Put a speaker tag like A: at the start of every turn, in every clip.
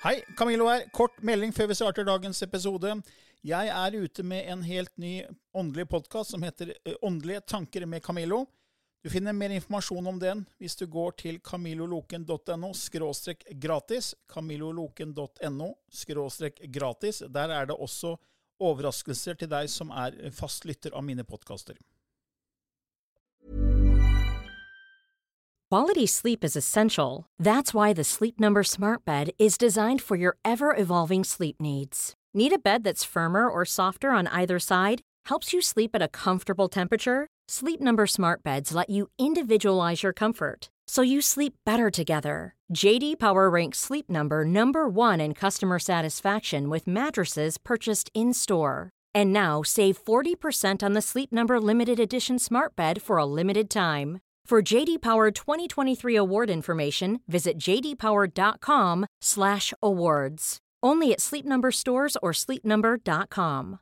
A: Hei, Camilo her. Kort melding før vi starter dagens episode. Jeg ute med en helt ny åndelig podcast som heter Åndelige tanker med Camilo. Du finner mer informasjon om den hvis du går til camiloloken.no/gratis, camiloloken.no/gratis. Der det også overraskelser til deg som fast lytter av mine podcaster.
B: Quality sleep is essential. That's why the Sleep Number Smart Bed is designed for your ever-evolving sleep needs. Need a bed that's firmer or softer on either side? Helps you sleep at a comfortable temperature? Sleep Number Smart Beds let you individualize your comfort, so you sleep better together. J.D. Power ranks Sleep Number #1 in customer satisfaction with mattresses purchased in-store. And now, save 40% on the Sleep Number Limited Edition Smart Bed for a limited time. For JD Power 2023 award information, visit jdpower.com/awards. Only at Sleep Number stores or sleepnumber.com.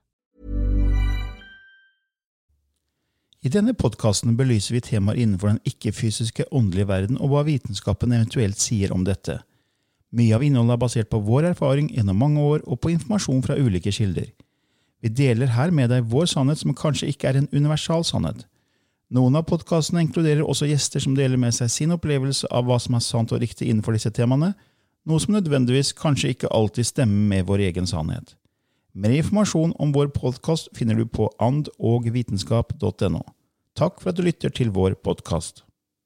A: I denne podcasten belyser vi temaer innenfor den ikke-fysiske åndelige verden og hva vitenskapen eventuelt sier om dette. Mye av innholdet basert på vår erfaring gjennom mange år og på informasjon fra ulike kilder. Vi deler her med deg vår sannhet som kanskje ikke en universal sannhet. Noen av podcastene inkluderer også gjester som deler med seg sin opplevelse av hva som sant og riktig innenfor disse temaene, noe som nødvendigvis kanskje ikke alltid stemmer med vår egen sannhet. Mer informasjon om vår podcast finner du på andogvitenskap.no. Takk for at du lytter til vår podcast.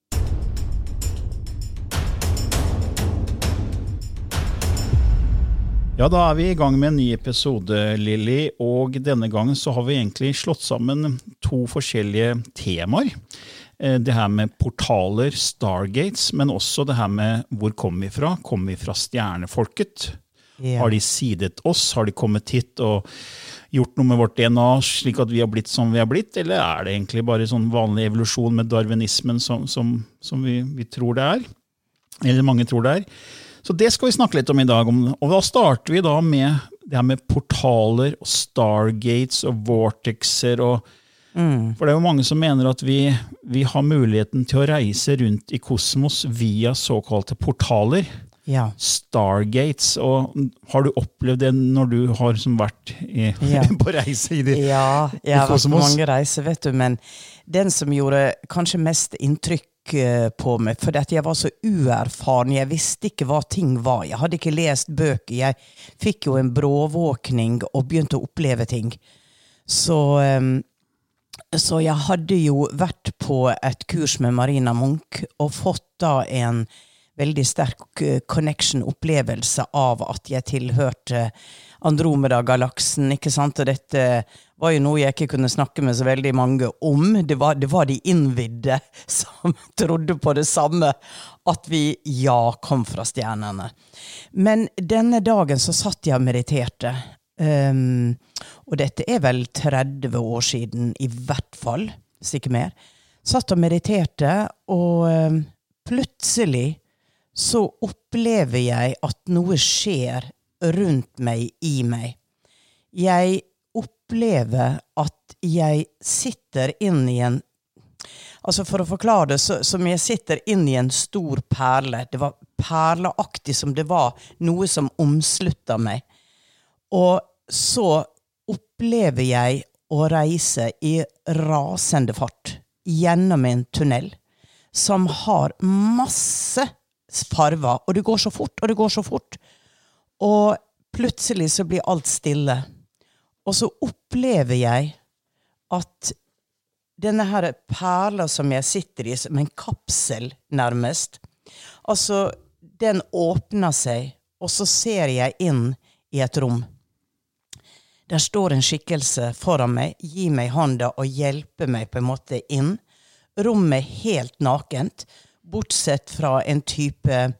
A: Ja, da vi I gang med en ny episode, Lilly, og denne gangen så har vi egentlig slått sammen 2 forskjellige temaer. Det her med portaler, Stargates, men også det her med hvor kommer vi fra? Kommer vi fra stjernefolket? Yeah. Har de sidet oss? Har de kommet hit og gjort noe med vårt DNA slik at vi har blitt som vi har blitt? Eller det egentlig bare sånn vanlig evolusjon med darwinismen som vi tror det Eller mange tror det Så det skal vi snakke litt om I dag. Og da starter vi da med det her med portaler og stargates og vortexer. For det jo mange som mener at vi har muligheten til å reise rundt I kosmos via såkalte portaler.
C: Ja.
A: Stargates. Og har du opplevd det når du har vært på reise I
C: I
A: kosmos?
C: Jeg har vært på mange reiser, vet du, men den som gjorde kanskje mest inntrykk på meg, for at jeg var så uerfaren, jeg visste ikke hva ting var, jeg hadde ikke lest bøker, jeg fikk jo en bråvåkning og begynte å oppleve ting. Så jeg hadde jo vært på et kurs med Marina Munch og fått da en veldig sterk connection-opplevelse av at jeg tilhørte Andromeda-galaksen, ikke sant? Og dette var jo noe jeg ikke kunne snakke med så veldig mange om. Det var de innvidde som trodde på det samme, at vi kom fra stjernene. Men denne dagen så satt jeg og mediterte, og dette vel 30 år siden, I hvert fall, hvis ikke mer. Satt og mediterte, og plutselig så opplever jeg at noe skjer rundt meg, I meg. Jeg opplever at jeg sitter inn I en, altså for å forklare det, som jeg sitter inn I en stor perle. Det var perleaktig som det var noe som omsluttet meg. Og så opplever jeg å reise I rasende fart gjennom en tunnel som har masse farver, og det går så fort, og det går så fort. Og plutselig så blir alt stille. Og så opplever jeg at denne her perla som jeg sitter I, som en kapsel nærmest, altså den åpner seg, og så ser jeg inn I et rom. Der står en skikkelse foran meg, gir meg hånda og hjelper meg på en måte inn. Rommet helt nakent, bortsett fra en type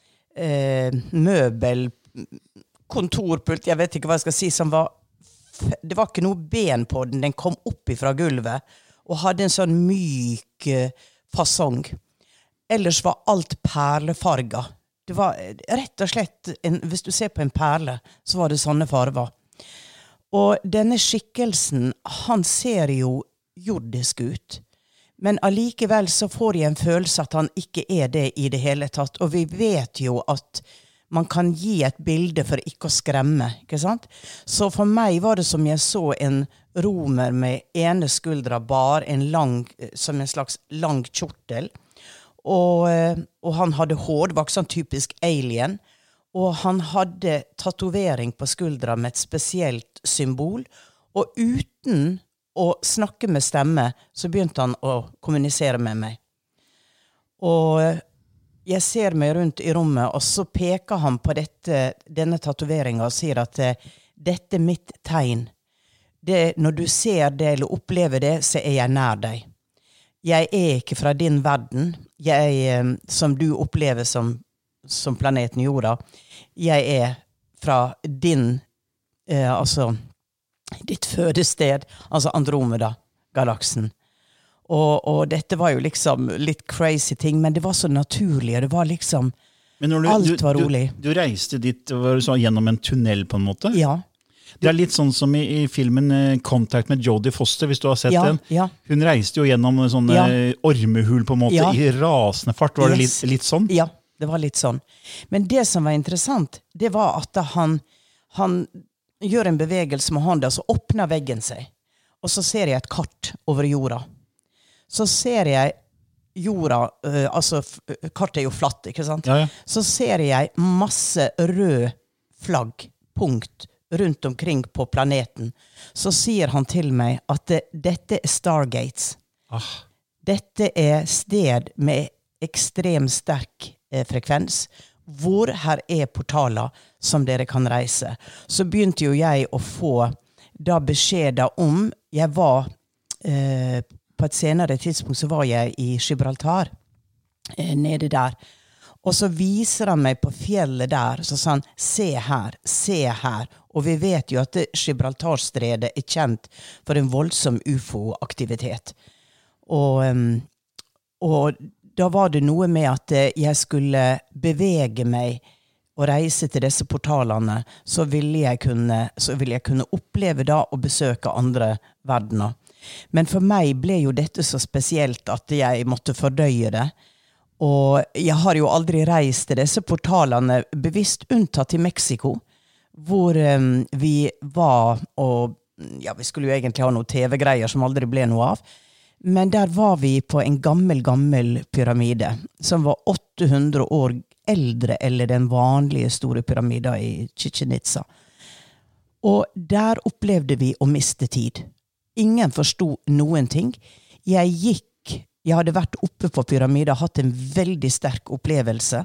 C: møbel, kontorpult, jeg vet ikke hva jeg skal si, som det var ikke noe ben på den kom opp ifra gulvet, og hadde en sånn myk fasong. Ellers var alt perlefarga. Det var rett og slett, hvis du ser på en perle, så var det sånne farver. Og denne skikkelsen, han ser jo jordisk ut. Men allikevel så får jeg en følelse at han ikke det I det hele tatt. Og vi vet jo at man kan gi et bilde for ikke å skremme, ikke sant? Så for meg var det som jeg så en romer med ene skuldra bar, som en slags lang kjortel, og han hadde hår, det var ikke sånn typisk alien, og han hadde tatovering på skuldra med et spesielt symbol, og uten å snakke med stemme, så begynte han å kommunisere med meg. Og jeg ser meg rundt i rommet, og så peker han på denne tatoveringen og sier at dette mitt tegn. Når du ser det eller opplever det, så jeg nær deg. Jeg ikke fra din verden, som du opplever som planeten jorda. Jeg fra din, altså ditt fødested, altså Andromeda-galaksen. Og dette var jo liksom litt crazy ting, men det var så naturlig, og det var liksom, alt var rolig.
A: Du reiste dit gjennom en tunnel på en måte?
C: Ja.
A: Det litt sånn som i filmen Contact med Jodie Foster, hvis du har sett den.
C: Ja.
A: Hun reiste jo gjennom en sånn ormehul på en måte, i rasende fart. Var det litt sånn?
C: Ja, det var litt sånn. Men det som var interessant, det var at han gjør en bevegelse med hånda, så åpner veggen seg. Og så ser jeg et kart over jorda. Så ser jeg jorda, altså kartet jo flatt, ikke sant?
A: Ja.
C: Så ser jeg masse rød flagg, punkt, rundt omkring på planeten. Så sier han til meg at dette Stargates. Dette sted med ekstrem sterk frekvens, hvor her portaler som dere kan reise. Så begynte jo jeg å få da beskjeder om, jeg var på et senere tidspunkt så var jeg i Gibraltar, nede der. Og så viser han meg på fjellet der, så sa han, se her. Og vi vet jo at Gibraltarstredet kjent for en voldsom UFO-aktivitet. Og da var det noe med at jeg skulle bevege meg og reise til disse portalene, så ville jeg kunne oppleve da og besøke andre verdener. Men for meg ble jo dette så spesielt at jeg måtte fordøye det. Og jeg har jo aldri reist til disse portalene, bevisst unntatt i Mexico, hvor vi var, og ja, vi skulle jo egentlig ha noen TV-greier som aldri ble noe av, men der var vi på en gammel pyramide, som var 800 år eldre eller den vanlige store pyramiden i Chichen Itza. Og der opplevde vi å miste tid. Ingen forstod noen ting. Jeg hadde vært oppe på pyramiden, hatt en veldig sterk opplevelse,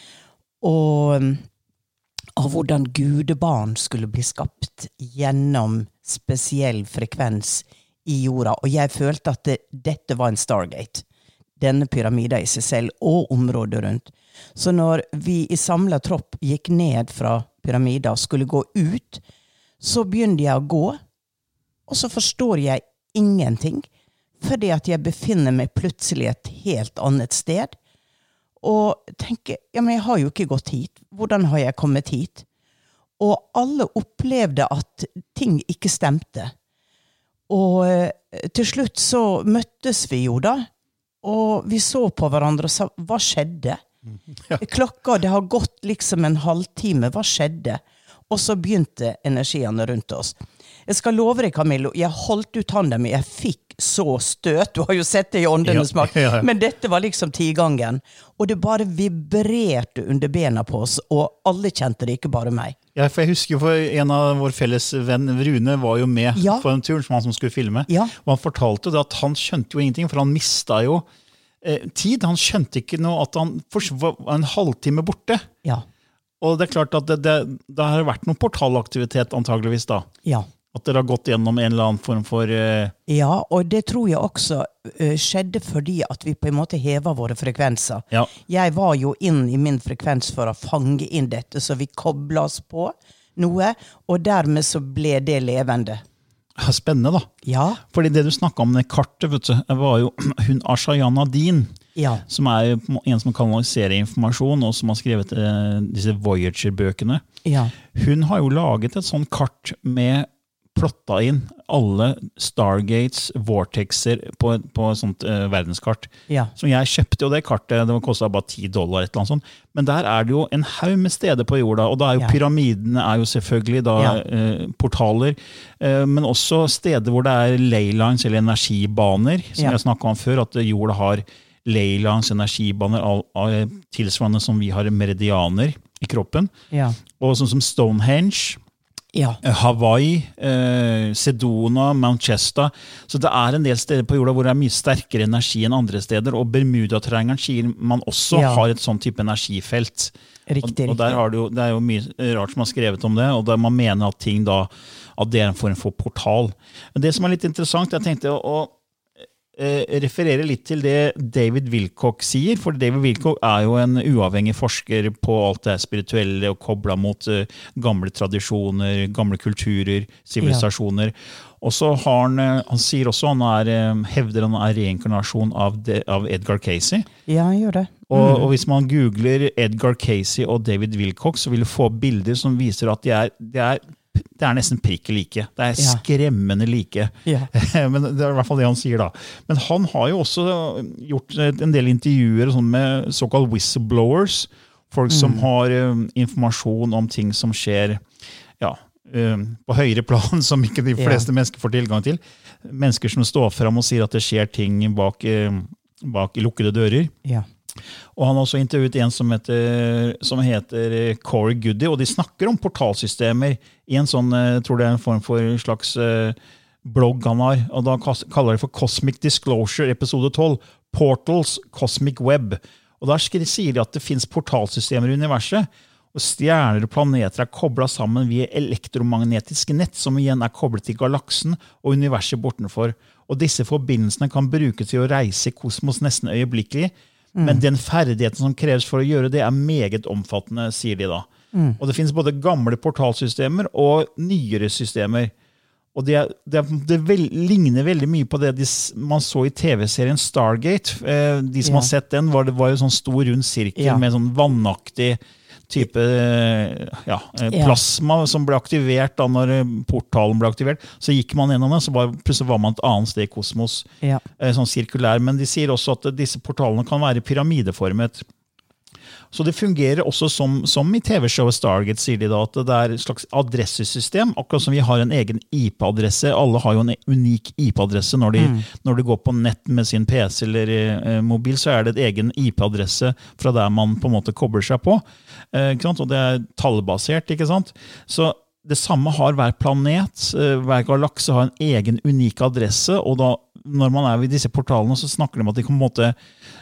C: og av hvordan gudebarn skulle bli skapt gjennom spesiell frekvens i jorda, og jeg følte at dette var en Stargate, denne pyramiden i seg selv, og området rundt. Så når vi i samlet tropp gikk ned fra pyramiden og skulle gå ut, så begynte jeg å gå, og så forstår jeg ingenting, fordi at jeg befinner meg plutselig et helt annet sted, og tenker, ja, men jeg har jo ikke gått hit. Hvordan har jeg kommet hit? Og alle opplevde at ting ikke stemte. Og til slutt så møttes vi jo da, og vi så på hverandre og sa, hva skjedde? Klokka, det har gått liksom en halvtime, hva skjedde? Og så begynte energiene rundt oss. Jeg skal love deg, Camillo, jeg holdt ut hånden min, jeg fikk så støt, du har jo sett det i åndenes makt, men dette var liksom 10-gangen, og det bare vibrerte under bena på oss, og alle kjente det, ikke bare meg.
A: Ja, for jeg husker for en av vår felles venn, Rune, var jo med på en tur som han som skulle filme, og han fortalte det at han skjønte jo ingenting, for han mistet jo tid, han skjønte ikke noe, at han var en halvtime borte.
C: Ja.
A: Og det klart at det har vært noen portalaktivitet antageligvis da.
C: Ja.
A: At dere har gått gjennom en eller annen form for...
C: Ja, og det tror jeg også skjedde fordi at vi på en måte hever våre frekvenser.
A: Ja.
C: Jeg var jo inn i min frekvens for å fange inn dette, så vi koblet oss på noe, og dermed så ble det levende.
A: Spennende da.
C: Ja.
A: Fordi det du snakket om det kartet, vet du, var jo hun Ashayana Dean, som en som kanaliserer informasjon, og som har skrevet disse Voyager-bøkene.
C: Ja.
A: Hun har jo laget et sånt kart med plotta inn alle Stargates, Vortexer på et sånt verdenskart.
C: Ja.
A: Så jeg kjøpte jo det kartet, det kostet bare $10, et eller annet sånt. Men der det jo en haug med steder på jorda, og da jo pyramidene jo selvfølgelig da, portaler, men også steder hvor det leylines eller energibaner, som jeg snakket om før, at jorda har leylines, energibaner, tilsvarende som vi har meridianer i kroppen. Ja. Og sånn som Stonehenge, Hawaii, Sedona, Mount Shasta. Så det en del steder på jorda hvor det mye sterkere energi enn andre steder, og Bermuda-triangelen sier man også har et sånn type energifelt.
C: Riktig,
A: og der har det jo mye rart som har skrevet om det, og der man mener at ting da, at det en form for portal. Men det som litt interessant, jeg tenkte å referere litt til det David Wilcock sier, for David Wilcock jo en uavhengig forsker på alt det spirituelle og koblet mot gamle tradisjoner, gamle kulturer, sivilisasjoner. Og så har han sier også, hevder han reinkarnasjon av Edgar Cayce.
C: Ja, han gjør det.
A: Og hvis man googler Edgar Cayce og David Wilcock, så vil du få bilder som viser at det nesten prikke like. Det skremmende like. Ja. Men det I hvert fall det han sier da. Men han har jo også gjort en del intervjuer sånn med såkalt whistleblowers, folk som har informasjon om ting som skjer på høyere plan, som ikke de fleste mennesker får tilgang til. Mennesker som står frem og sier at det skjer ting bak lukkede dører. Ja. Og han har også intervjuet en som heter Corey Goody, og de snakker om portalsystemer I en sånn, jeg tror det en form for en slags blogg han har, og da kaller det for Cosmic Disclosure, episode 12, Portals, Cosmic Web. Og der sier de at det finnes portalsystemer I universet, og stjerner og planeter koblet sammen via elektromagnetiske nett, som igjen koblet til galaksen og universet bortenfor. Og disse forbindelsene kan brukes til å reise I kosmos nesten øyeblikkelig, men den ferdigheten som kreves for å gjøre det meget omfattende, sier de da. Og det finnes både gamle portalsystemer og nyere systemer. Og det ligner veldig mye på det man så I TV-serien Stargate. De som har sett den, det var jo sånn stor rund sirkel med sånn vannaktig type plasma som ble aktivert da når portalen ble aktivert. Så gikk man gjennom det, så plutselig var man et annet sted I kosmos. Sånn sirkulær. Men de sier også at disse portalene kan være pyramideformet. Så det fungerer også som I TV-showet Stargate, sier de da, at det et slags adressesystem, akkurat som vi har en egen IP-adresse. Alle har jo en unik IP-adresse når de går på nett med sin PC eller mobil, så det et egen IP-adresse fra der man på en måte kobler seg på. Ikke sant? Og det tallbasert, ikke sant? Så det samme har hver planet, hver galakse har en egen unik adresse, og da, når man ved disse portalene, så snakker de om at de kan på en måte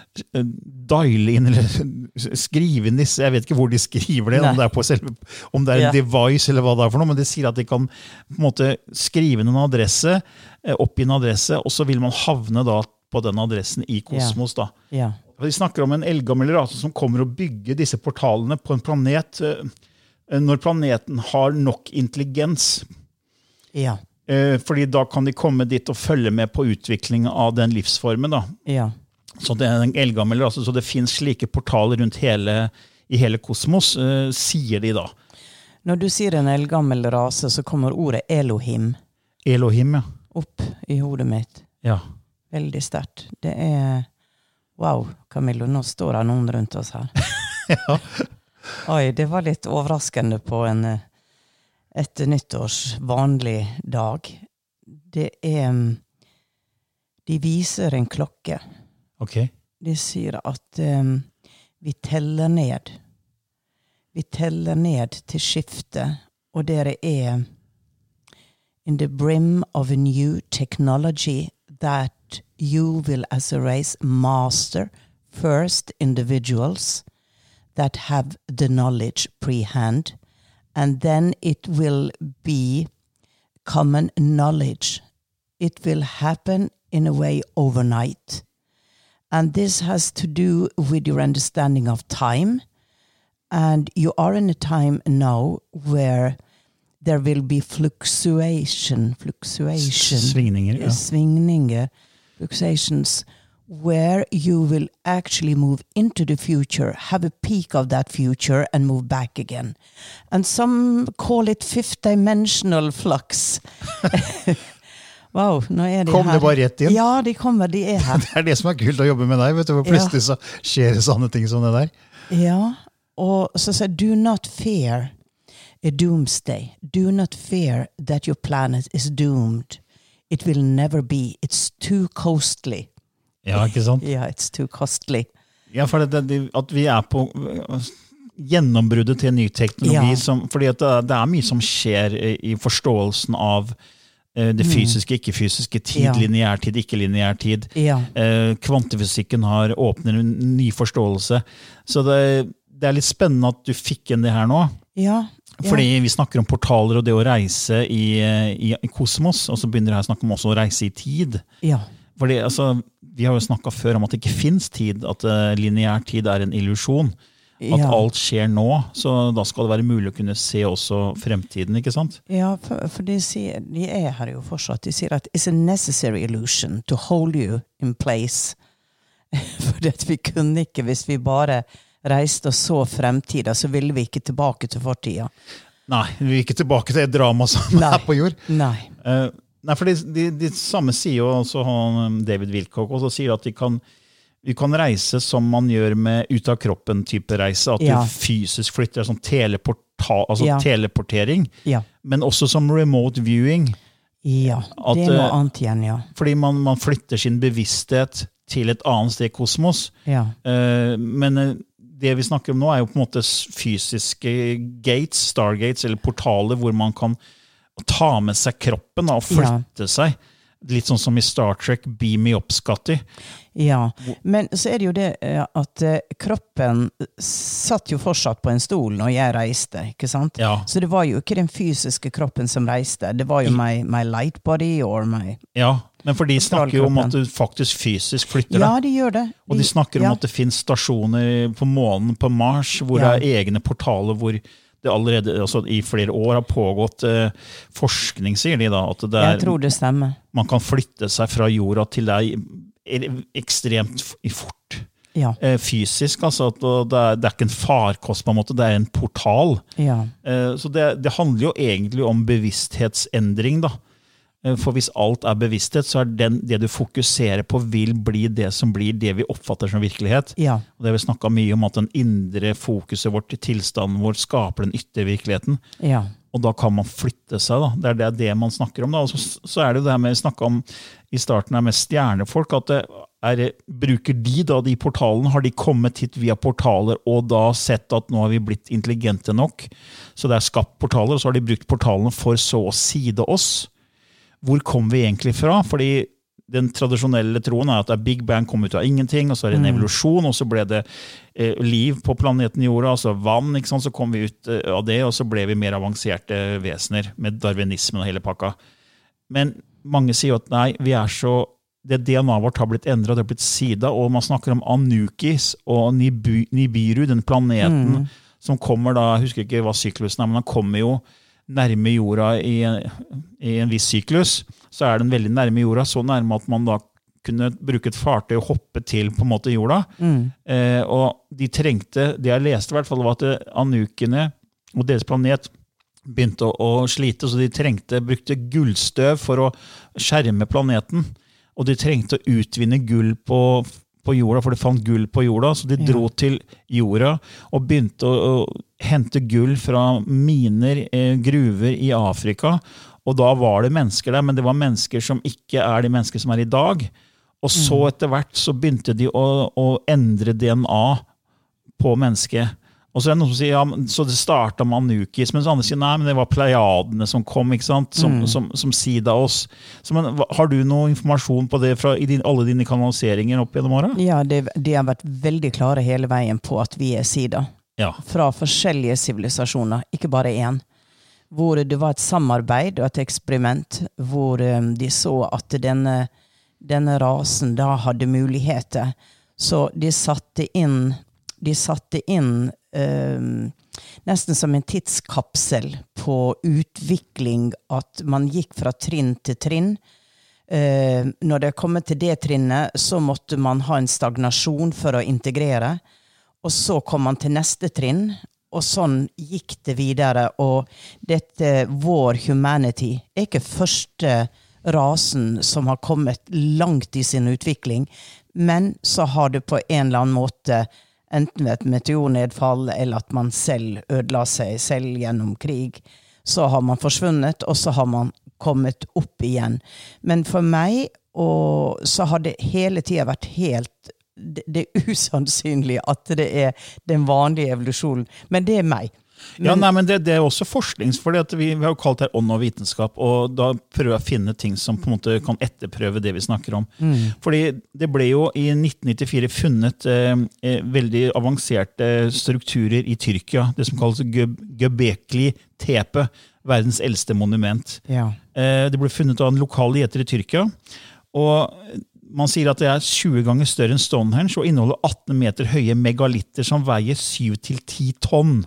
A: diale inn eller skrive inn disse, jeg vet ikke hvor de skriver det, om det en device eller hva det for noe, men det sier at de kan på en måte skrive inn en adresse, opp I en adresse, og så vil man havne da på den adressen I kosmos da. Vi snakker om en eldgammel rase som kommer og bygger disse portalene på en planet når planeten har nok intelligens. Fordi da kan de komme dit og følge med på utviklingen av den livsformen da. Så det en eldgammel rase, så det finnes slike portaler rundt I hele kosmos, sier de da.
C: Når du sier en eldgammel rase, så kommer ordet Elohim.
A: Elohim, ja.
C: Opp I hodet mitt.
A: Ja. Veldig
C: sterkt. Det wow, Camillo, nå står det noen rundt oss her.
A: Ja.
C: Oi, det var litt overraskende på et nyttårs vanlig dag. Det de viser en klokke.
A: Okay.
C: De sier at vi teller ned. Vi teller ned til skiftet, og dere in the brim of a new technology that you will as a race master first individuals that have the knowledge pre-hand, and then it will be common knowledge. It will happen in a way overnight. And this has to do with your understanding of time. And you are in a time now where there will be fluctuations,
A: svingninger,
C: fluctuations, where you will actually move into the future, have a peak of that future and move back again. And some call it fifth-dimensional flux. Wow, nå er de
A: Kom
C: her.
A: det bare rett inn?
C: Ja, de er her.
A: Det det som kult å jobbe med deg, vet du, hvor plutselig så skjer det sånne ting som det der.
C: Ja, og så sier do not fear a doomsday. Do not fear that your planet is doomed. It will never be. It's too costly.
A: Ja, ikke sant?
C: Ja, it's too costly.
A: Ja, for at vi på gjennombruddet til ny teknologi, fordi at det mye som skjer i forståelsen av det fysiske, ikke-fysiske, tid, lineær tid, ikke-lineær tid. Kvantefysikken har åpnet en ny forståelse. Så det litt spennende at du fikk inn det her nå.
C: Ja.
A: Fordi vi snakker om portaler og det å reise i kosmos, og så begynner det her å snakke om også å reise i tid.
C: Ja.
A: Fordi, altså, vi har jo snakket før om at det ikke finnes tid, at lineær tid en illusjon. At alt skjer nå, så da skal det være mulig å kunne se også fremtiden, ikke sant?
C: Ja, for de her jo fortsatt. De sier at it's a necessary illusion to hold you in place. For vi kunne ikke, hvis vi bare reiste og så fremtiden, så ville vi ikke tilbake til fortiden.
A: Nei, vi vil ikke tilbake til et drama som på jord.
C: Nei.
A: Nei, for de samme sier jo også David Wilcock, og så sier at vi kan reise som man gjør med ut av kroppen type reise, at du fysisk flytter, sånn teleportering, men også som remote viewing. Ja, det noe annet igjen, Fordi man flytter sin bevissthet til et annet sted i kosmos. Men det vi snakker om nå jo på en måte fysiske gates, stargates, eller portaler hvor man kan ta med seg kroppen og flytte seg. Litt sånn som i Star Trek, beam me up, Scotty. Ja, men så det jo det at kroppen satt jo fortsatt på en stol når jeg reiste, ikke sant? Ja. Så det var jo ikke den fysiske kroppen som reiste, det var jo my light body or my... Ja, men for de snakker jo om at du faktisk fysisk flytter det. Ja, de gjør det. Og de snakker om at det finnes stasjoner på månen, på Mars, hvor det egne portaler, hvor det allerede altså, i flere år har pågått forskning, sier de da. At det jeg tror det stemmer. Man kan flytte seg fra jorda til det ekstremt fort. Ja. Fysisk, altså. Det ikke en farkost på en måte, det en portal. Ja. Så det handler jo egentlig om bevissthetsendring da. For hvis alt bevissthet, så det du fokuserer på vil bli det som blir det vi oppfatter som virkelighet. Ja. Og det vi snakket mye om at den indre fokuset vårt, tilstanden vår, skaper den ytre virkeligheten. Ja. Og da kan man flytte seg da. Det det man snakker om da. Og så det jo det her med å snakke om i starten med stjernefolk, at bruker de da de portalene, har de kommet hit via portaler og da sett at nå har vi blitt intelligente nok, så det skapt portaler, og så har de brukt portalene for så å side oss. Hvor kom vi egentlig fra? Fordi den tradisjonelle troen at Big Bang kom ut av ingenting, og så det en evolusjon, og så ble det liv på planeten jorda, altså vann, ikke sant? Så kom vi ut av det, og så ble vi mer avanserte vesener med darwinismen og hele pakka. Men mange sier at nei, vi det DNA vårt har blitt endret, det har blitt sida, og man snakker om Anukis og Nibiru, den planeten som kommer da, jeg husker ikke hva syklusen men han kommer jo nærme jorda i en viss syklus, så den veldig nærme jorda, så nærme at man da kunne bruke et fartøy og hoppe til på en måte jorda. Og de trengte, det jeg leste i hvert fall, var at Anukene og deres planet begynte å slite, så de brukte gullstøv for å skjerme planeten, og de trengte å utvinne gull på jorda, for de fant gull på jorda, så de dro til jorda og begynte å hente gull fra miner, gruver i Afrika, og da var det mennesker der, men det var mennesker som ikke de mennesker som i dag, og så etter hvert så begynte de å endre DNA på mennesket. Og så det noen som sier, ja, så det startet med Anukis, mens andre sier, nei, men det var Pleiadene som kom, ikke sant, som sida oss. Så, men, har du noe informasjon på det fra alle dine kanaliseringer opp gjennom året? Ja, de har vært veldig klare hele veien på at vi sida. Ja. Fra forskjellige sivilisasjoner, ikke bare en. Hvor det var et samarbeid og et eksperiment, hvor de så at denne rasen da hadde muligheter. Så de satte inn nesten som en tidskapsel på utvikling, at man gikk fra trinn til trinn,
C: Når det kommer til det trinnet, så måtte man ha en stagnasjon for å integrere, og så kom man til neste trinn, og sånn gikk det videre, og dette Vår Humanity ikke første rasen som har kommet langt i sin utvikling, men så har det på en eller annen måte enten ved et meteornedfall eller at man selv ødela seg selv gjennom krig, så har man forsvunnet, og så har man kommet opp igjen. Men for meg, så har det hele tiden vært helt, det usannsynlig at det den vanlige evolusjonen, men det meg.
A: Men det også forsknings, fordi at vi har jo kalt det ånd og vitenskap, og da prøver jeg å finne ting som på en måte kan etterprøve det vi snakker om. Fordi det ble jo i 1994 funnet veldig avanserte strukturer i Tyrkia, det som kalles Göbekli Tepe, verdens eldste monument. Det ble funnet av en lokal gjeter i Tyrkia, og man sier at det 20 ganger større enn Stonehenge, og inneholder 18 meter høye megalitter som veier 7-10 tonn.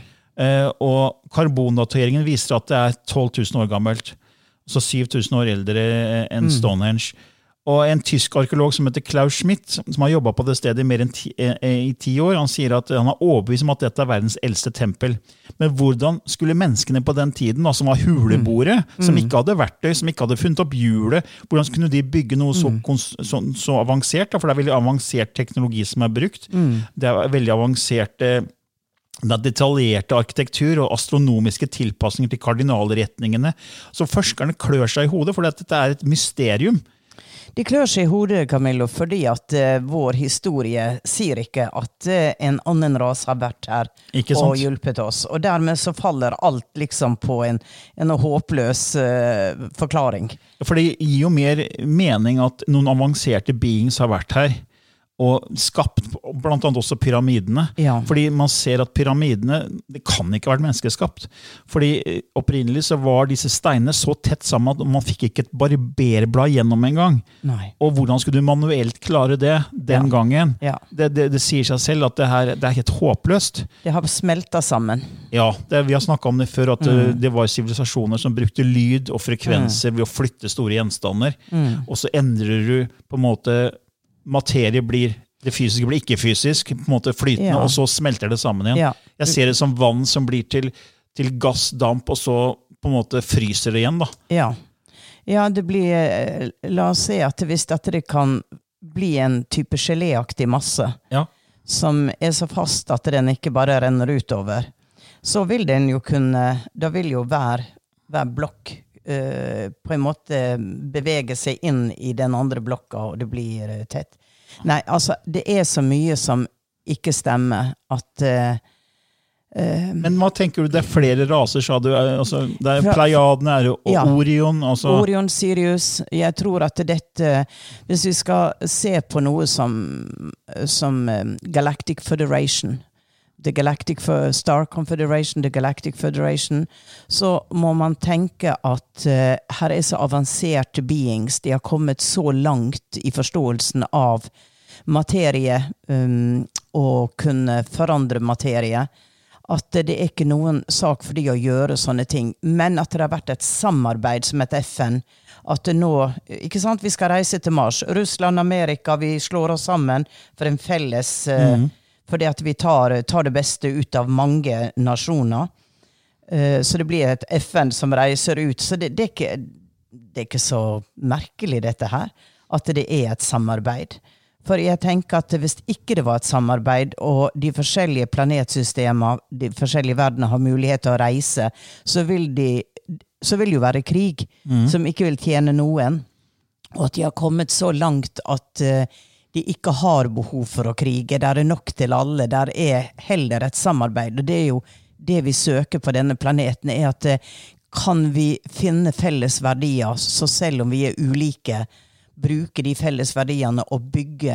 A: Og karbondateringen viser at det 12 000 år gammelt, så 7000 år eldre enn Stonehenge. Og en tysk arkeolog som heter Klaus Schmidt, som har jobbet på det stedet i mer enn 10 år, han sier at han har overbevist om at dette verdens eldste tempel. Men hvordan skulle menneskene på den tiden, som var huleboere, som ikke hadde verktøy, som ikke hadde funnet opp hjulet, hvordan kunne de bygge noe så avansert? For det veldig avansert teknologi som brukt. Det veldig avansert detaljerte arkitektur og astronomiske tilpasninger til kardinalretningene. Så forskerne klør seg i hodet, for dette et mysterium.
C: De klør seg i hodet, Camillo, fordi at vår historie sier ikke at en annen ras har vært her og hjulpet oss. Og dermed så faller alt liksom på en håpløs forklaring. For
A: det gir jo mer mening at noen avanserte beings har vært her, og skapt blant annet også pyramidene. Fordi man ser at pyramidene, det kan ikke ha vært menneskeskapt. Fordi opprinnelig så var disse steinene så tett sammen at man fikk ikke et barberblad gjennom en gang. Og hvordan skulle du manuelt klare det den gangen? Det sier seg selv at det helt håpløst.
C: Det har smeltet sammen.
A: Ja, vi har snakket om det før, at det var sivilisasjoner som brukte lyd og frekvenser ved å flytte store gjenstander. Og så endrer du på en måte materie det fysiske blir ikke fysisk, på en måte flytende, og så smelter det sammen igjen. Jeg ser det som vann som blir til gass, damp, og så på en måte fryser det igjen.
C: Ja, det blir, la oss se at hvis det kan bli en type geléaktig masse, som så fast at den ikke bare renner utover, så vil den jo da vil jo hver blokk på en måte bevege seg inn i den andre blokka, og det blir tett. Nei, altså, det så mye som ikke stemmer at
A: Men hva tenker du, det flere raser, sa du? Altså, det Pleiadene og Orion? Altså.
C: Orion, Sirius. Jeg tror at dette, hvis vi skal se på noe som Galactic Federation, The Galactic Star Confederation, The Galactic Federation, så må man tenke at her så avanserte beings, de har kommet så langt i forståelsen av materie og kunne forandre materie, at det ikke noen sak for de å gjøre sånne ting, men at det har vært et samarbeid som et FN, at det nå, ikke sant, vi skal reise til Mars, Russland, Amerika, vi slår oss sammen for en felles fordi at vi tar det beste ut av mange nasjoner. Så det blir et FN som reiser ut. Så det ikke så merkelig dette her, at det et samarbeid. For jeg tenker at hvis ikke det var et samarbeid, og de forskjellige planetsystemer, de forskjellige verdener har mulighet til å reise, så vil jo være krig som ikke vil tjene noen. Og at de har kommet så langt at de ikke har behov for å krige. Der nok til alle. Der heller et samarbeid. Og det jo det vi søker på denne planeten, at kan vi finne felles verdier, så selv om vi ulike, bruke de felles verdiene og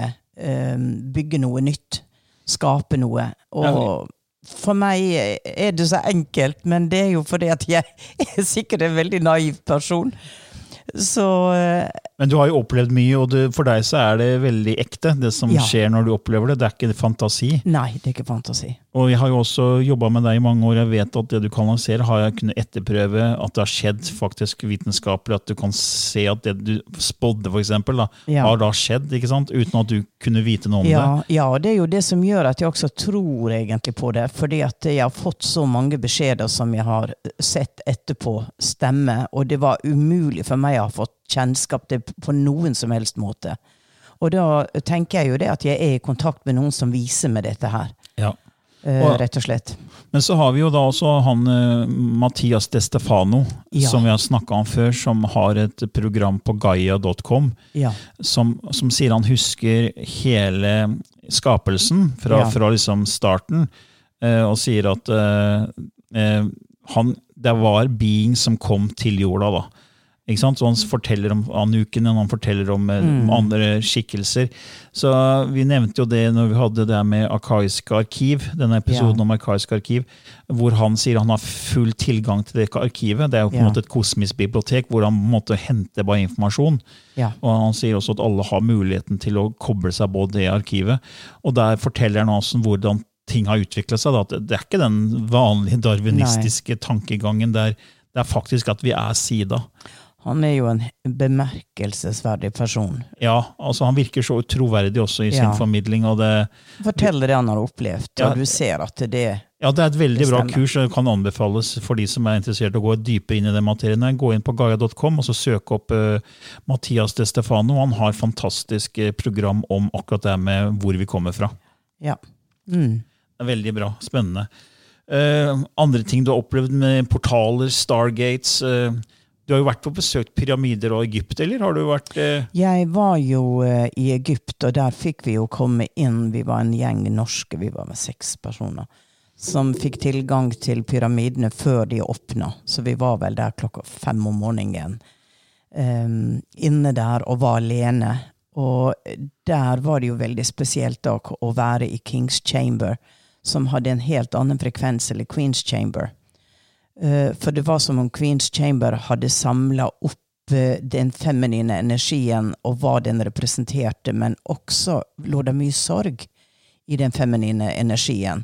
C: bygge noe nytt. Skape noe. Og for meg det så enkelt, men det jo fordi at jeg sikkert en veldig naiv person. Så
A: Men du har jo opplevd mye, og for deg så det veldig ekte, det som skjer når du opplever det. Det ikke fantasi.
C: Nei, det ikke fantasi.
A: Og jeg har jo også jobbet med deg i mange år. Jeg vet at det du kanaliserer har jeg kunnet etterprøve at det har skjedd faktisk vitenskapelig, at du kan se at det du spådde for eksempel, har da skjedd, ikke sant? Uten at du kunne vite noe om det.
C: Ja, det jo det som gjør at jeg også tror egentlig på det, fordi at jeg har fått så mange beskjeder som jeg har sett etterpå stemme, og det var umulig for meg å ha fått kjennskap til på noen som helst måte. Og da tenker jeg jo det at jeg i kontakt med noen som viser meg dette her.
A: Ja.
C: Rett og slett.
A: Men så har vi jo da også han Mattias De Stefano, som vi har snakket om før, som har et program på Gaia.com, som sier han husker hele skapelsen fra liksom starten, og sier at det var being som kom til jorda da. Ikke sant? Så han forteller om Anuken, han forteller om andre skikkelser. Så vi nevnte jo det når vi hadde det med Arkaiske arkiv, denne episoden om Arkaiske arkiv, hvor han sier han har full tilgang til det arkivet. Det jo på en måte et kosmisk bibliotek, hvor han på en måte henter bare informasjon. Og han sier også at alle har muligheten til å koble seg på det arkivet. Og der forteller han også hvordan ting har utviklet seg. Da. Det ikke den vanlige darwinistiske tankegangen der. Det faktisk at vi sida.
C: Han jo en bemerkelsesverdig person.
A: Ja, altså han virker så troverdig også i sin formidling. Og det,
C: forteller det han har opplevd, og du ser at det
A: Ja, det et veldig bra kurs, og det kan anbefales for de som interessert å gå dypere inn i den materien. Gå inn på Gaia.com og så søk opp Mattias De Stefano. Han har fantastisk program om akkurat det med hvor vi kommer fra.
C: Ja.
A: Det veldig bra, spennende. Andre ting du har opplevd med portaler, Stargates. Du har jo vært på besøkt pyramider og Egypt, eller har du vært...
C: Jeg var jo i Egypt, og der fikk vi jo komme inn. Vi var en gjeng norske, vi var med 6 personer, som fikk tilgang til pyramidene før de åpnet. Så vi var vel der 5 om morgenen. Inne der og var alene. Og der var det jo veldig spesielt da, å være i King's Chamber, som hadde en helt annen frekvens, eller Queen's Chamber. For det var som om Queen's Chamber hadde samlet opp den feminine energien og hva den representerte, men også lå det mye sorg i den feminine energien.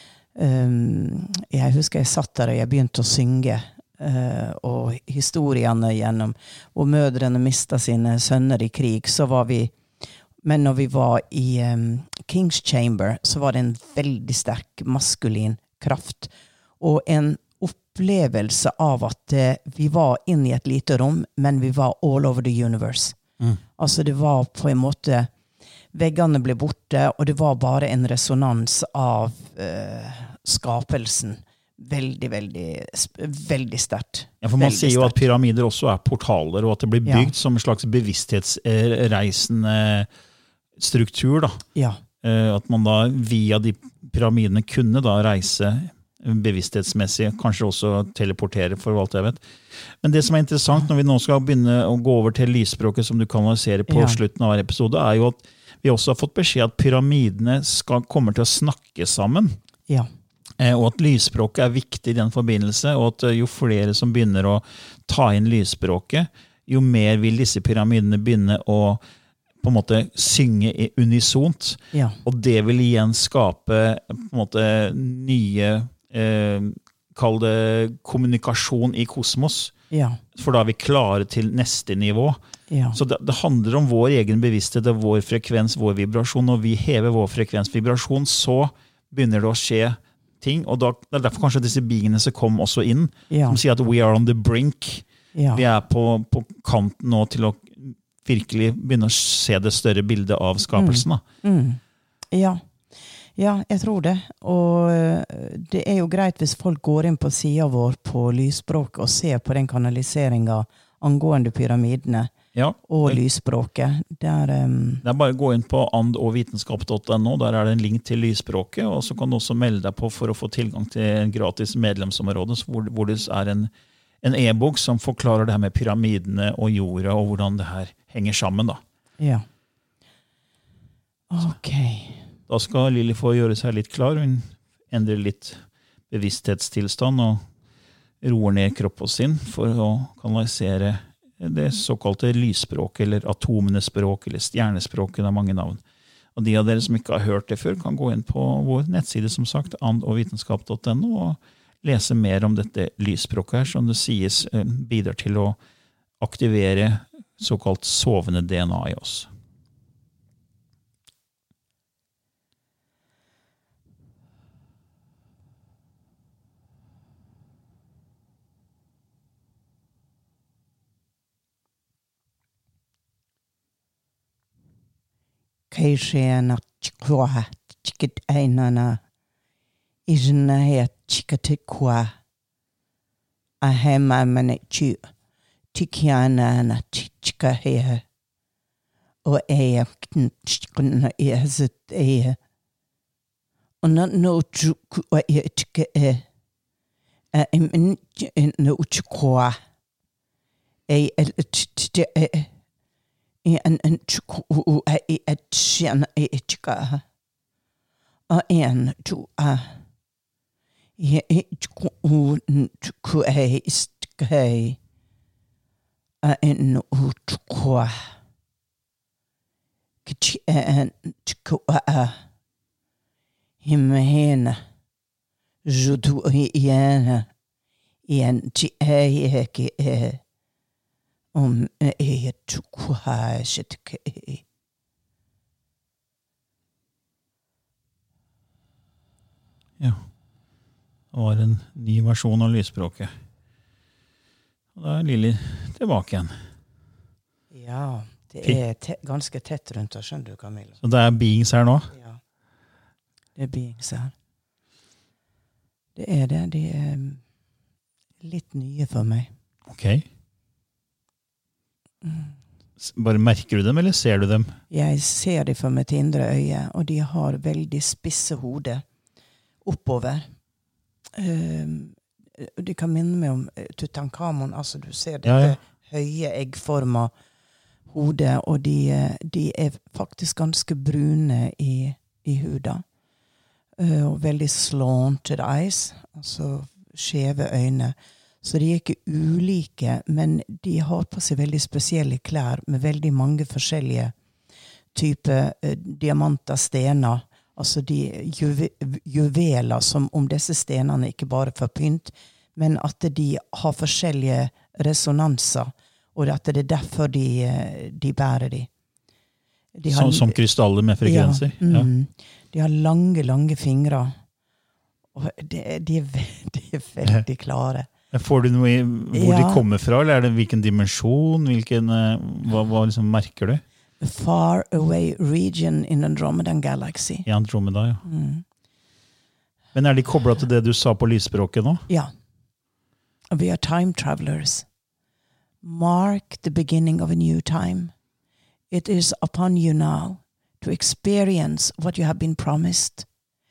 C: Jeg husker jeg satt der og jeg begynte å synge, og historiene gjennom hvor mødrene mistet sine sønner i krig, så var vi, men når vi var i King's Chamber, så var det en veldig sterk maskulin kraft, og en opplevelse av at vi var inne i et lite rom, men vi var all over the universe. Altså det var på en måte, veggene ble borte, og det var bare en resonans av skapelsen. Veldig, veldig, veldig sterkt.
A: Ja, for man sier jo at pyramider også portaler, og at det blir bygd som en slags bevissthetsreisende struktur. Da.
C: Ja.
A: At man da via de pyramidene kunne da reise bevissthetsmessig, kanskje også teleportere for alt jeg vet. Men det som interessant når vi nå skal begynne å gå over til lysspråket som du kanaliserer på slutten av hver episode, jo at vi også har fått beskjed at pyramidene kommer til å snakke sammen.
C: Ja.
A: Og at lysspråket viktig i den forbindelse, og at jo flere som begynner å ta inn lysspråket, jo mer vil disse pyramidene begynne å på en måte synge unisont, og det vil igjen skape på en måte nye kall det kommunikasjon i kosmos, for da vi klare til neste nivå. Så det handler om vår egen bevissthet, vår frekvens, vår vibrasjon, og vi hever vår frekvens vibrasjon, så begynner det å skje ting, og det derfor kanskje disse beingene som kom også inn, som sier at we are on the brink. Vi på kanten nå til å virkelig begynne å se det større bildet av skapelsen.
C: Ja, jeg tror det. Og det jo greit hvis folk går inn på siden vår på lysspråk og ser på den kanaliseringen angående pyramidene og lysspråket. Det
A: bare å gå inn på andogvitenskap.no, der det en link til lysspråket, og så kan du også melde deg på for å få tilgang til en gratis medlemsområde, hvor det en e-bok som forklarer det her med pyramidene og jorda, og hvordan det her henger sammen. Da.
C: Ja. Ok.
A: Da skal Lili få gjøre seg litt klar, hun endrer litt bevissthetstilstand og roer ned kroppen sin for å kanalisere det såkalte lysspråk, eller atomenes språk, eller stjernespråket, det mange navn. Og de av dere som ikke har hørt det før, kan gå inn på vår nettside, som sagt, andogvitenskap.no, og lese mer om dette lysspråket her, som det sies bidrar til å aktivere såkalt sovende DNA i oss.
C: Kaishena chikwa chikit ainana isna ya chikatikwa ahema manichu tikiana na chika he o e chikna yazit e ona no chuku e chike e no chikwa e en chuku e chian e chika en tu e chuku e istkai en chukwa kichi en chukwa himena judu yana en ti e ke e chukwa shitke
A: Ja, det var en ny versjon av lysspråket. Og da Lili tilbake igjen.
C: Ja, det ganske tett rundt oss, skjønner du, Camilla.
A: Så det beings her nå?
C: Ja, det beings her. Det. De litt nye for meg.
A: Ok. Bare merker du dem, eller ser du dem?
C: Jeg ser dem for mitt indre øye, og de har veldig spisse hode oppover. De kan minne meg om Tutankhamon, altså du ser dette høye eggforma hode, og de faktisk ganske brune i huda. Og veldig slanted eyes, altså skjeve øyne. Så de ikke ulike, men de har på seg veldig spesielle klær med veldig mange forskjellige typer diamanter, stener, altså de juveler, som om disse stenene ikke bare får pynt, men at de har forskjellige resonanser, og at det derfor de bærer de.
A: Som krystaller med frekvenser?
C: Ja, de har lange fingre, og de er veldig klare.
A: Får du noe i hvor de kommer fra, eller det hvilken dimensjon, hva liksom merker du?
C: A far away region in Andromeda Galaxy.
A: I Andromeda, ja. Men de koblet til det du sa på lysspråket nå?
C: Ja. We are time travelers. Mark the beginning of a new time. It is upon you now to experience what you have been promised.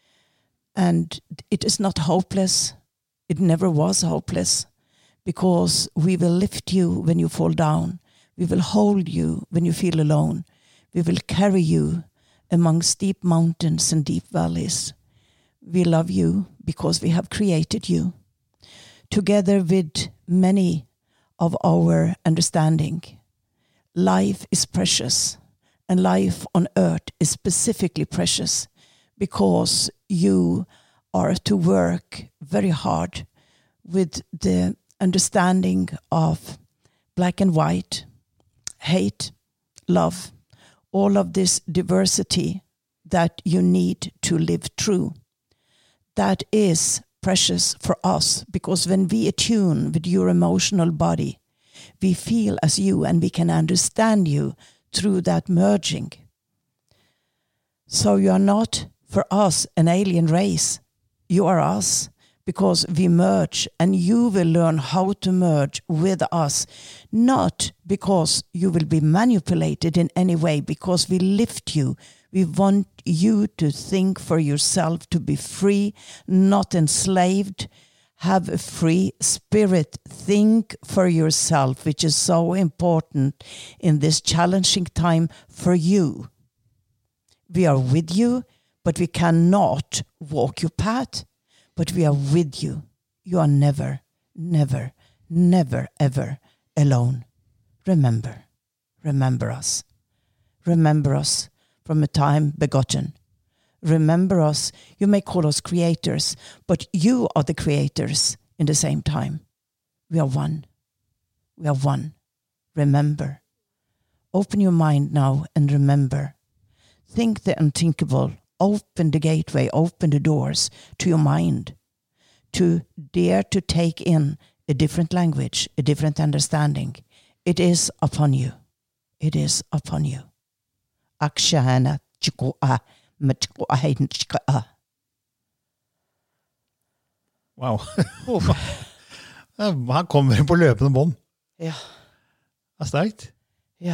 C: And it is not hopeless. It never was hopeless, because we will lift you when you fall down. We will hold you when you feel alone. We will carry you among steep mountains and deep valleys. We love you because we have created you. Together with many of our understanding, life is precious, and life on earth is specifically precious because you are to work very hard with the understanding of black and white, hate, love, all of this diversity that you need to live through. That is precious for us, because when we attune with your emotional body, we feel as you and we can understand you through that merging. So you are not, for us, an alien race. You are us, because we merge, and you will learn how to merge with us, not because you will be manipulated in any way, because we lift you. We want you to think for yourself, to be free, not enslaved, have a free spirit. Think for yourself, which is so important in this challenging time for you. We are with you, but we cannot walk your path, but we are with you. You are never, never, never, ever alone. Remember us. Remember us from a time begotten. Remember us. You may call us creators, but you are the creators in the same time. We are one. We are one. Remember. Open your mind now and remember. Think the unthinkable. Open the gateway, open the doors to your mind. To dare to take in a different language, a different understanding. It is upon you. It is upon you. Akshana chikoa machkoa chikoa.
A: Wow. Her kommer det på løpende bånd.
C: Ja.
A: Det er sterkt.
C: Ja.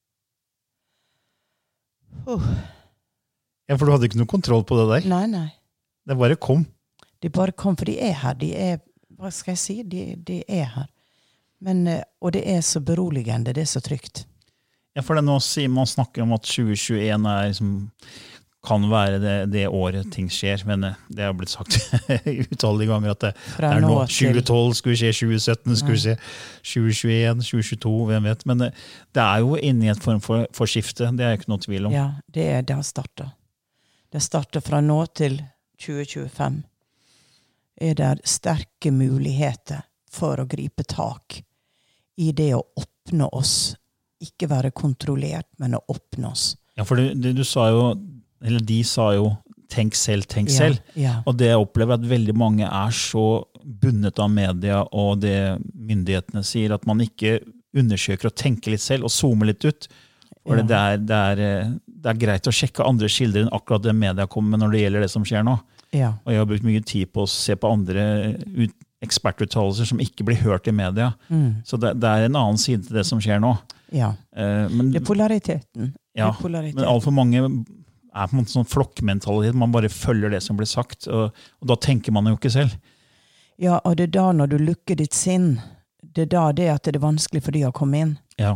A: Ja, for du hadde ikke noe kontroll på det der?
C: Nei.
A: Det bare kom.
C: Det bare kom, for de er her. De er, hva skal jeg si? De er her. Men, og det er så beroligende, det er så trygt.
A: Ja, for det nå sier man snakker om at 2021 er liksom, kan være det året ting skjer, men det har blitt sagt utallige ganger at det er nå 2012, skulle skje 2017, skulle skje 2021, 2022, hvem vet. Men det er jo inne i et form for skifte, det er ikke noe tvil om.
C: Ja, det har startet. Det starter fra nå til 2025. Er det sterke muligheter for å gripe tak i det å åpne oss, ikke være kontrollert, men å åpne oss.
A: Ja, for du sa jo, eller de sa jo, tenk selv.
C: Ja.
A: Og det jeg opplever at veldig mange er så bundet av media og det myndighetene sier, at man ikke undersøker og tenker litt selv og zoomer litt ut. For det er greit å sjekke andre kilder enn akkurat det media kommer med når det gjelder det som skjer nå.
C: Ja.
A: Og jeg har brukt mye tid på å se på andre ekspertuttalelser som ikke blir hørt i media. Så det er en annen side til det som skjer nå.
C: Ja,
A: men,
C: det er polariteten.
A: Ja, men alt for mange er på en måte sånn flokkmentalitet. Man bare følger det som blir sagt, og da tenker man jo ikke selv.
C: Ja, og det er da når du lukker ditt sinn, det er da det at det er vanskelig for de å komme inn.
A: Ja.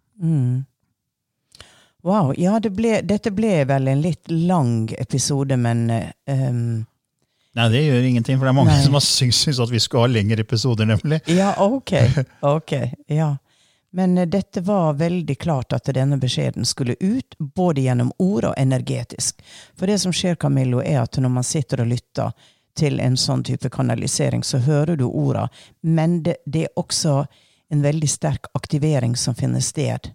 C: Wow, ja, dette ble vel en litt lang episode, men...
A: Nei, det gjør ingenting, for det er mange som har syntes at vi skal ha lengre episoder, nemlig.
C: Ja, ok, ja. Men dette var veldig klart at denne beskjeden skulle ut, både gjennom ord og energetisk. For det som skjer, Camillo, er at når man sitter og lytter til en sånn type kanalisering, så hører du ordene, men det er også en veldig sterk aktivering som finner sted.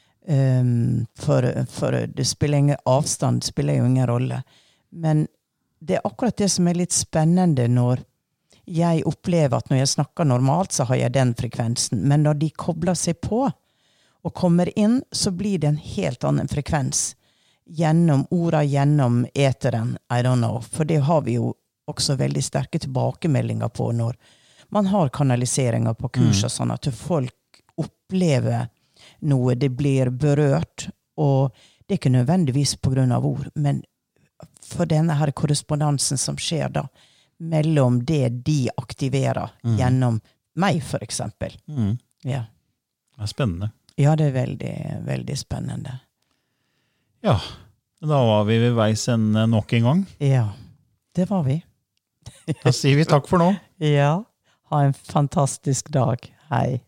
C: For det spiller ingen avstand, det spiller jo ingen rolle. Men det er akkurat det som er litt spennende når jeg opplever at når jeg snakker normalt, så har jeg den frekvensen. Men når de kobler seg på og kommer inn, så blir det en helt annen frekvens. Gjennom orda, gjennom eteren, I don't know. For det har vi jo også veldig sterke tilbakemeldinger på når man har kanaliseringer på kurs og sånn, at folk opplever noe, det blir berørt, og det er ikke nødvendigvis på grunn av ord, men for denne her korrespondansen som skjer da, mellom det de aktiverer gjennom meg, for eksempel. Ja.
A: Det er spennende.
C: Ja, det er veldig, veldig spennende.
A: Ja, da var vi ved veis ende nok en gang.
C: Ja, det var vi.
A: Da sier vi takk for nå.
C: Ja, ha en fantastisk dag. Hei.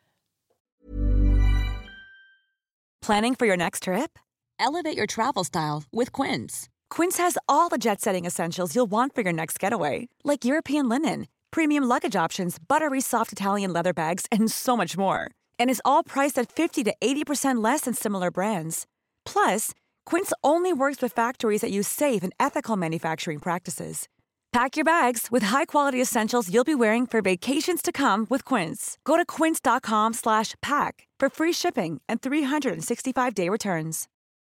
D: Planning for your next trip? Elevate your travel style with Quince. Quince has all the jet-setting essentials you'll want for your next getaway, like European linen, premium luggage options, buttery soft Italian leather bags, and so much more. And is all priced at 50 to 80% less than similar brands. Plus, Quince only works with factories that use safe and ethical manufacturing practices. Pack your bags with high-quality essentials you'll be wearing for vacations to come with Quince. Go to quince.com/pack for free shipping and 365-day returns.